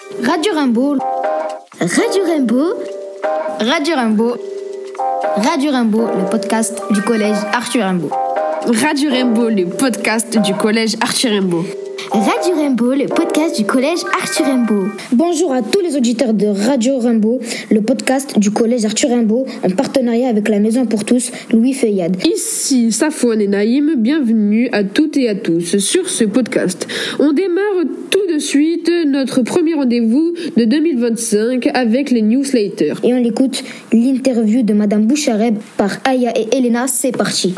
Radio Rainbow. Radio Rainbow. Radio Rainbow. Radio Rainbow, le podcast du collège Arthur Rimbaud. Radio Rainbow, le podcast du collège Arthur Rimbaud. Radio Rainbow, le podcast du collège Arthur Rimbaud. Bonjour à tous les auditeurs de Radio Rainbow, le podcast du collège Arthur Rimbaud, en partenariat avec la Maison pour tous, Louis Feuillade. Ici Safouane et Naïm, bienvenue à toutes et à tous sur ce podcast. On démarre tout de suite notre premier rendez-vous de 2025 avec les newsletters. Et on l'écoute, l'interview de Madame Bouchareb par Aya et Elena, c'est parti.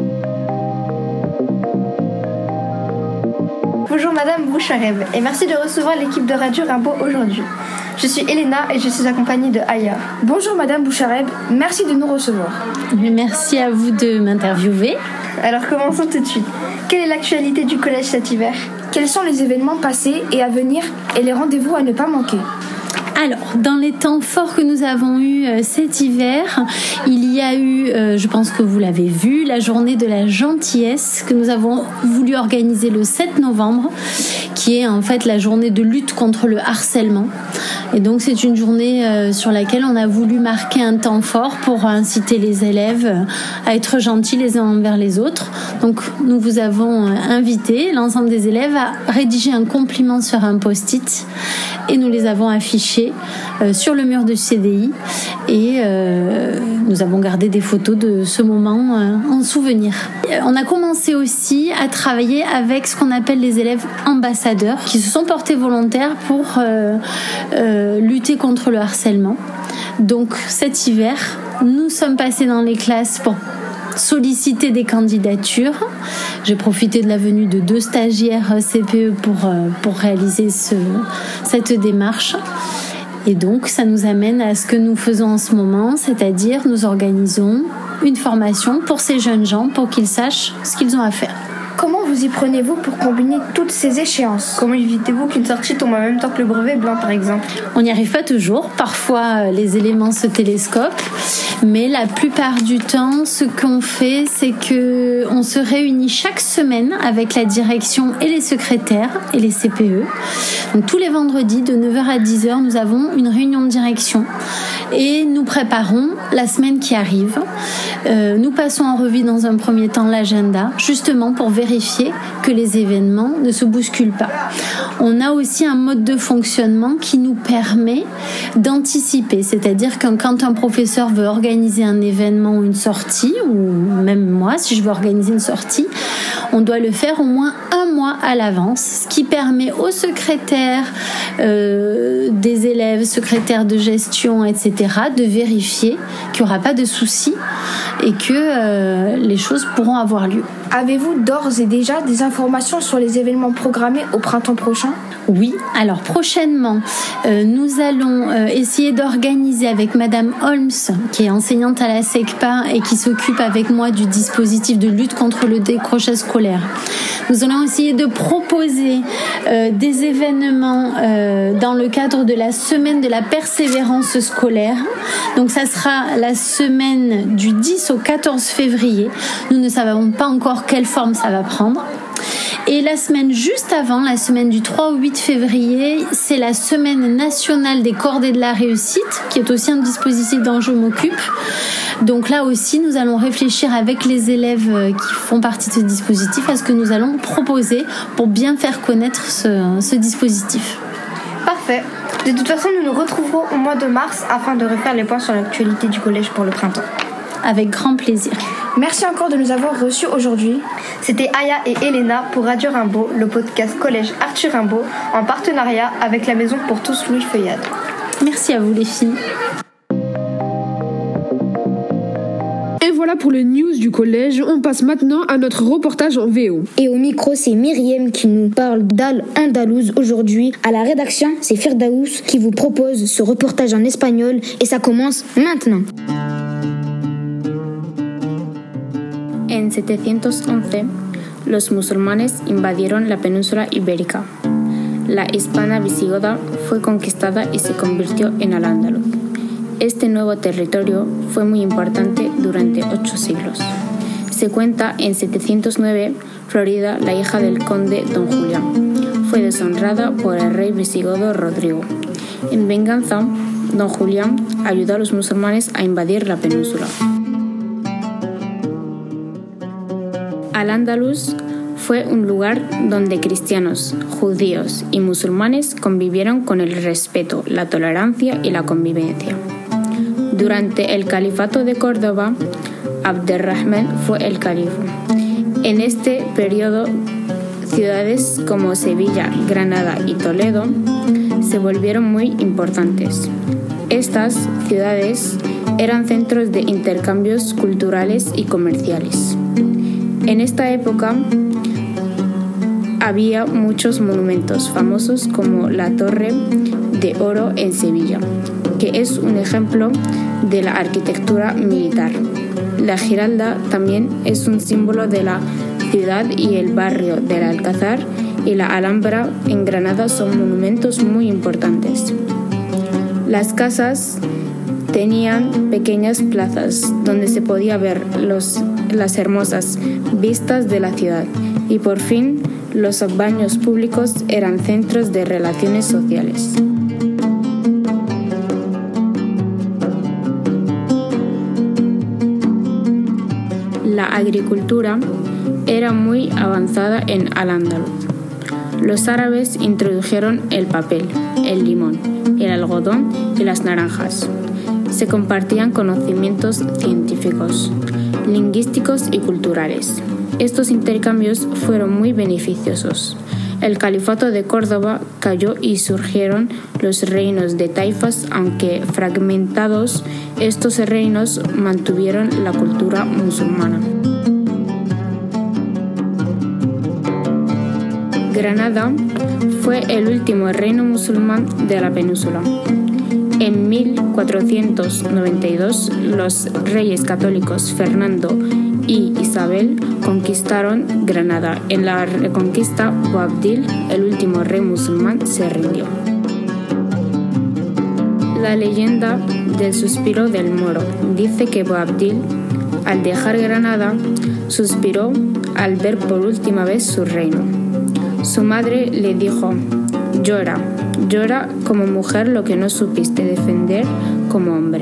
Bonjour Madame Bouchareb et merci de recevoir l'équipe de Radio Rainbow aujourd'hui. Je suis Elena et je suis accompagnée de Aya. Bonjour Madame Bouchareb, merci de nous recevoir. Merci à vous de m'interviewer. Alors commençons tout de suite. Quelle est l'actualité du collège cet hiver ? Quels sont les événements passés et à venir et les rendez-vous à ne pas manquer ? Alors, dans les temps forts que nous avons eus cet hiver, il y a eu, je pense que vous l'avez vu, la journée de la gentillesse que nous avons voulu organiser le 7 novembre, qui est en fait la journée de lutte contre le harcèlement. Et donc, c'est une journée sur laquelle on a voulu marquer un temps fort pour inciter les élèves à être gentils les uns envers les autres. Donc, nous vous avons invité, l'ensemble des élèves, à rédiger un compliment sur un post-it et nous les avons affichés sur le mur du CDI et nous avons gardé des photos de ce moment en souvenir. On a commencé aussi à travailler avec ce qu'on appelle les élèves ambassadeurs qui se sont portés volontaires pour lutter contre le harcèlement. Donc cet hiver, nous sommes passés dans les classes pour solliciter des candidatures. J'ai profité de la venue de 2 stagiaires CPE pour réaliser cette démarche. Et donc, ça nous amène à ce que nous faisons en ce moment, c'est-à-dire nous organisons une formation pour ces jeunes gens pour qu'ils sachent ce qu'ils ont à faire. Comment vous y prenez-vous pour combiner toutes ces échéances ? Comment évitez-vous qu'une sortie tombe en même temps que le brevet blanc, par exemple ? On n'y arrive pas toujours. Parfois, les éléments se télescopent. Mais la plupart du temps, ce qu'on fait, c'est qu'on se réunit chaque semaine avec la direction et les secrétaires et les CPE. Donc, tous les vendredis, de 9h à 10h, nous avons une réunion de direction et nous préparons la semaine qui arrive. Nous passons en revue dans un premier temps l'agenda, justement pour vérifier que les événements ne se bousculent pas. On a aussi un mode de fonctionnement qui nous permet d'anticiper, c'est-à-dire que quand un professeur veut organiser un événement ou une sortie, ou même moi, si je veux organiser une sortie, on doit le faire au moins 1 mois à l'avance, ce qui permet aux secrétaires des élèves, secrétaires de gestion, etc., de vérifier qu'il n'y aura pas de soucis et que les choses pourront avoir lieu. Avez-vous d'ores et déjà des informations sur les événements programmés au printemps prochain ? Oui, alors prochainement, nous allons essayer d'organiser avec Madame Holmes, qui est enseignante à la SECPA et qui s'occupe avec moi du dispositif de lutte contre le décrochage scolaire. Nous allons essayer de proposer des événements dans le cadre de la semaine de la persévérance scolaire. Donc ça sera la semaine du 10 au 14 février. Nous ne savons pas encore quelle forme ça va prendre. Et la semaine juste avant, la semaine du 3 au 8 février, c'est la semaine nationale des cordées de la réussite, qui est aussi un dispositif dont je m'occupe. Donc là aussi, nous allons réfléchir avec les élèves qui font partie de ce dispositif à ce que nous allons proposer pour bien faire connaître ce dispositif. Parfait. De toute façon, nous nous retrouverons au mois de mars afin de refaire les points sur l'actualité du collège pour le printemps. Avec grand plaisir. Merci encore de nous avoir reçus aujourd'hui. C'était Aya et Elena pour Radio Rainbow, le podcast collège Arthur Rimbaud, en partenariat avec la Maison pour tous Louis Feuillade. Merci à vous les filles. Et voilà pour le news du collège. On passe maintenant à notre reportage en VO. Et au micro, c'est Myriam qui nous parle d'Al-Andalouse aujourd'hui. À la rédaction, c'est Firdaous qui vous propose ce reportage en espagnol et ça commence maintenant. En 711, los musulmanes invadieron la península ibérica. La Hispania visigoda fue conquistada y se convirtió en Al-Ándalus. Este nuevo territorio fue muy importante durante 8 siglos. Se cuenta en 709, Florida, la hija del conde Don Julián, fue deshonrada por el rey visigodo Rodrigo En venganza, don Julián ayudó a los musulmanes a invadir la península. Al-Ándalus fue un lugar donde cristianos, judíos y musulmanes convivieron con el respeto, la tolerancia y la convivencia. Durante el califato de Córdoba, Abderrahmán fue el califa. En este periodo, ciudades como Sevilla, Granada y Toledo se volvieron muy importantes. Estas ciudades eran centros de intercambios culturales y comerciales. En esta época había muchos monumentos famosos como la Torre de Oro en Sevilla, que es un ejemplo de la arquitectura militar. La Giralda también es un símbolo de la ciudad y el barrio del Alcázar y la Alhambra en Granada son monumentos muy importantes. Las casas tenían pequeñas plazas donde se podía ver las hermosas vistas de la ciudad y por fin los baños públicos eran centros de relaciones sociales. La agricultura era muy avanzada en Al-Ándalus. Los árabes introdujeron el papel, el limón, el algodón y las naranjas. Se compartían conocimientos científicos, lingüísticos y culturales. Estos intercambios fueron muy beneficiosos. El califato de Córdoba cayó y surgieron los reinos de taifas, aunque fragmentados, estos reinos mantuvieron la cultura musulmana. Granada fue el último reino musulmán de la península. En 1492, los reyes católicos Fernando y Isabel conquistaron Granada. En la reconquista, Boabdil, el último rey musulmán, se rindió. La leyenda del suspiro del moro dice que Boabdil, al dejar Granada, suspiró al ver por última vez su reino. Su madre le dijo: llora, llora como mujer lo que no supiste defender como hombre.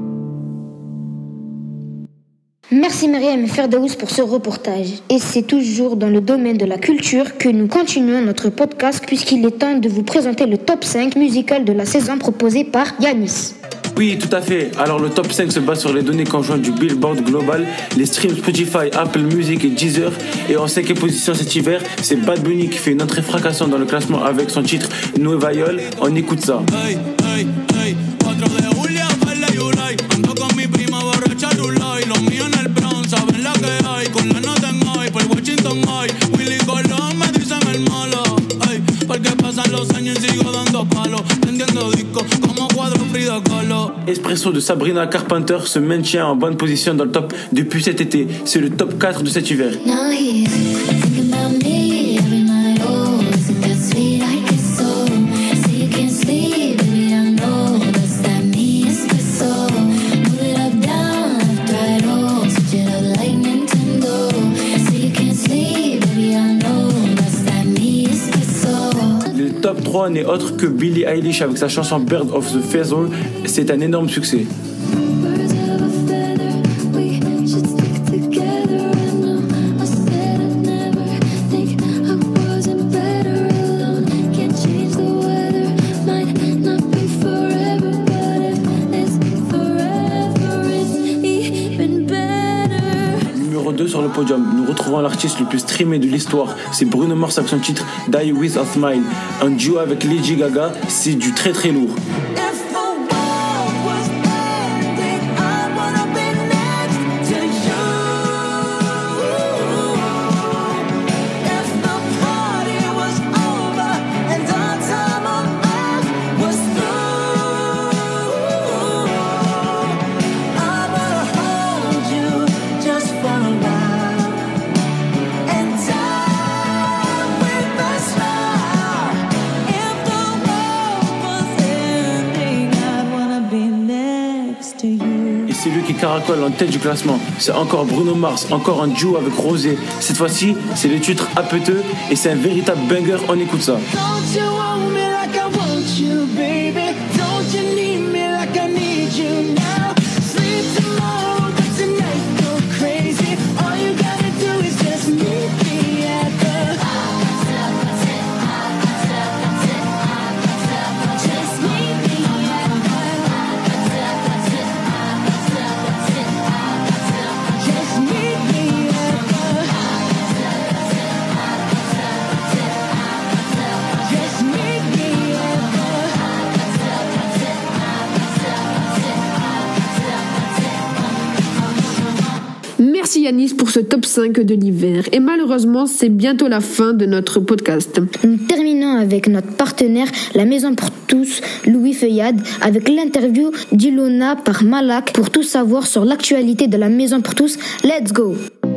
Merci Myriam et Ferdaous pour ce reportage. Et c'est toujours dans le domaine de la culture que nous continuons notre podcast puisqu'il est temps de vous présenter le top 5 musical de la saison proposé par Yanis. Oui, tout à fait. Alors le top 5 se base sur les données conjointes du Billboard Global, les streams Spotify, Apple Music et Deezer. Et en 5e position cet hiver, c'est Bad Bunny qui fait une entrée fracassante dans le classement avec son titre Nueva York. On écoute ça. Hey, hey, hey. Espresso de Sabrina Carpenter se maintient en bonne position dans le top depuis cet été. C'est le top 4 de cet hiver. Le top 3 n'est autre que Billie Eilish avec sa chanson Bird of the Feather. C'est un énorme succès. Numéro 2 sur le podium, nous retrouvons l'artiste le plus streamé de l'histoire. C'est Bruno Mars avec son titre Die With a Smile. Un duo avec Lady Gaga, c'est du très très lourd. C'est lui qui caracole en tête du classement. C'est encore Bruno Mars, encore un duo avec Rosé. Cette fois-ci, c'est le titre Apeteux et c'est un véritable banger. On écoute ça. Don't you want me like I want you, baby? Merci Yanis pour ce top 5 de l'hiver. Et malheureusement, c'est bientôt la fin de notre podcast. Nous terminons avec notre partenaire, la Maison pour tous, Louis Feuillade, avec l'interview d'Ilona par Malak pour tout savoir sur l'actualité de la Maison pour tous. Let's go!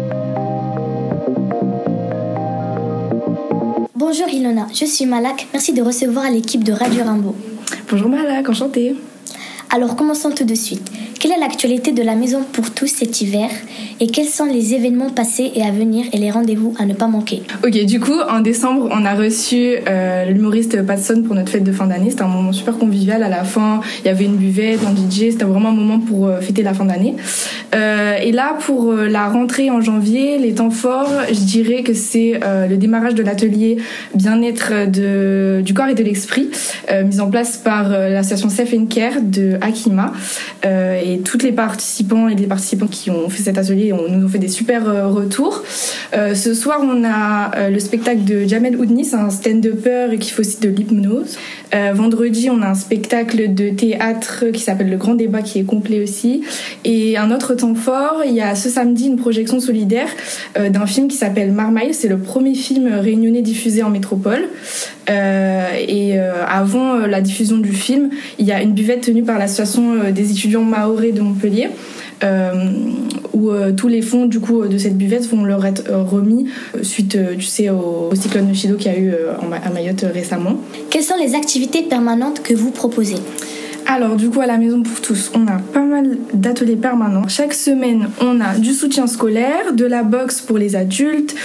Bonjour Ilona, je suis Malak. Merci de recevoir l'équipe de Radio Rainbow. Bonjour Malak, enchantée. Alors commençons tout de suite. Quelle est l'actualité de la Maison pour tous cet hiver et quels sont les événements passés et à venir et les rendez-vous à ne pas manquer? Ok, du coup, en décembre, on a reçu l'humoriste Patson pour notre fête de fin d'année. C'était un moment super convivial. À la fin, il y avait une buvette, un DJ. C'était vraiment un moment pour fêter la fin d'année. Et là, pour la rentrée en janvier, les temps forts, je dirais que c'est le démarrage de l'atelier bien-être du corps et de l'esprit, mis en place par l'association Safe and Care de Akima. Et toutes les participants et les participants qui ont fait cet atelier nous ont fait des super retours. Ce soir, on a le spectacle de Jamel Oudni, c'est un stand-upper qui fait aussi de l'hypnose. Vendredi, on a un spectacle de théâtre qui s'appelle Le Grand Débat, qui est complet aussi. Et un autre temps fort, il y a ce samedi une projection solidaire d'un film qui s'appelle Marmaille. C'est le premier film réunionnais diffusé en métropole. Avant la diffusion du film, il y a une buvette tenue par l'association des étudiants mahorais de Montpellier, où tous les fonds du coup de cette buvette vont leur être remis suite au cyclone Chido qu'il y a eu à Mayotte récemment. Quelles sont les activités permanentes que vous proposez ? Alors du coup à la Maison pour tous, on a pas mal d'ateliers permanents. Chaque semaine, on a du soutien scolaire, de la boxe pour les adultes,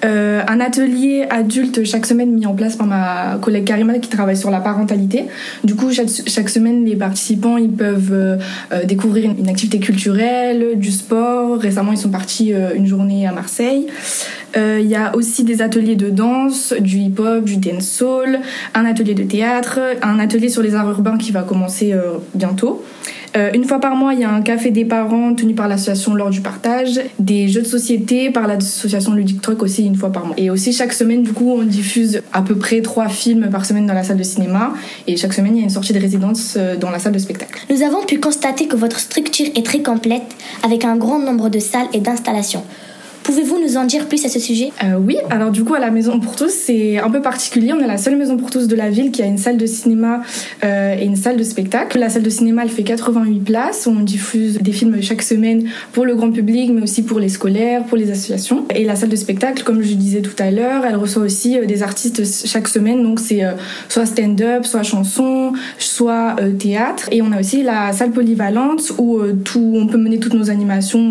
un atelier adulte chaque semaine mis en place par ma collègue Karima qui travaille sur la parentalité. Du coup, chaque semaine, les participants ils peuvent découvrir une activité culturelle, du sport. Récemment, ils sont partis une journée à Marseille. Il y a aussi des ateliers de danse, du hip-hop, du dancehall, un atelier de théâtre, un atelier sur les arts urbains qui va commencer bientôt. Une fois par mois, il y a un café des parents tenu par l'association L'Or du Partage, des jeux de société par l'association Ludic Truc aussi une fois par mois. Et aussi chaque semaine, du coup, on diffuse à peu près 3 films par semaine dans la salle de cinéma. Et chaque semaine, il y a une sortie de résidence dans la salle de spectacle. Nous avons pu constater que votre structure est très complète avec un grand nombre de salles et d'installations. Pouvez-vous nous en dire plus à ce sujet ? Oui, alors du coup à la Maison pour tous c'est un peu particulier. On est la seule maison pour tous de la ville qui a une salle de cinéma et une salle de spectacle. La salle de cinéma elle fait 88 places. On diffuse des films chaque semaine pour le grand public mais aussi pour les scolaires, pour les associations. Et la salle de spectacle, comme je disais tout à l'heure, elle reçoit aussi des artistes chaque semaine. Donc c'est soit stand-up, soit chanson, soit théâtre. Et on a aussi la salle polyvalente où on peut mener toutes nos animations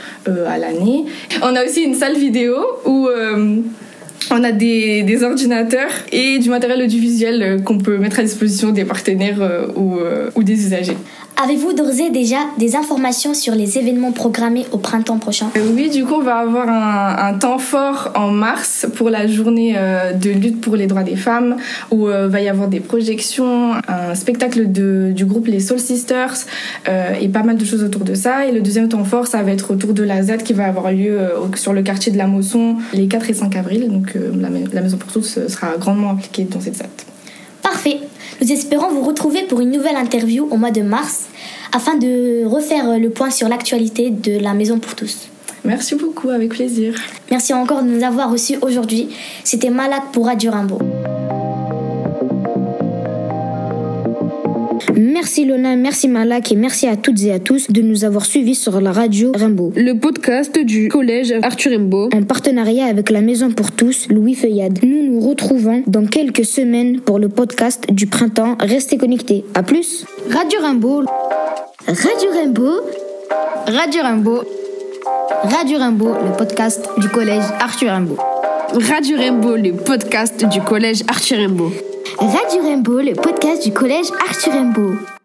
à l'année. On a aussi une salle vidéo où on a des ordinateurs et du matériel audiovisuel qu'on peut mettre à disposition des partenaires ou des usagers. Avez-vous d'ores et déjà des informations sur les événements programmés au printemps prochain ? Oui, du coup, on va avoir un temps fort en mars pour la journée de lutte pour les droits des femmes, où va y avoir des projections, un spectacle du groupe Les Soul Sisters et pas mal de choses autour de ça. Et le deuxième temps fort, ça va être autour de la ZAD qui va avoir lieu sur le quartier de la Mosson les 4 et 5 avril. Donc la Maison pour tous sera grandement impliquée dans cette ZAD. Parfait. Nous espérons vous retrouver pour une nouvelle interview au mois de mars afin de refaire le point sur l'actualité de la Maison pour tous. Merci beaucoup, avec plaisir. Merci encore de nous avoir reçus aujourd'hui. C'était Malak pour Radio Rainbow. Merci Lona, merci Malak et merci à toutes et à tous de nous avoir suivis sur la radio Rainbow. Le podcast du collège Arthur Rimbaud. En partenariat avec la Maison pour tous, Louis Feuillade. Nous nous retrouvons dans quelques semaines pour le podcast du printemps. Restez connectés. À plus. Radio Rainbow. Radio Rainbow. Radio Rainbow. Radio Rainbow, le podcast du collège Arthur Rimbaud. Radio Rainbow, le podcast du collège Arthur Rimbaud. Radio Rainbow, le podcast du collège Arthur Rimbaud.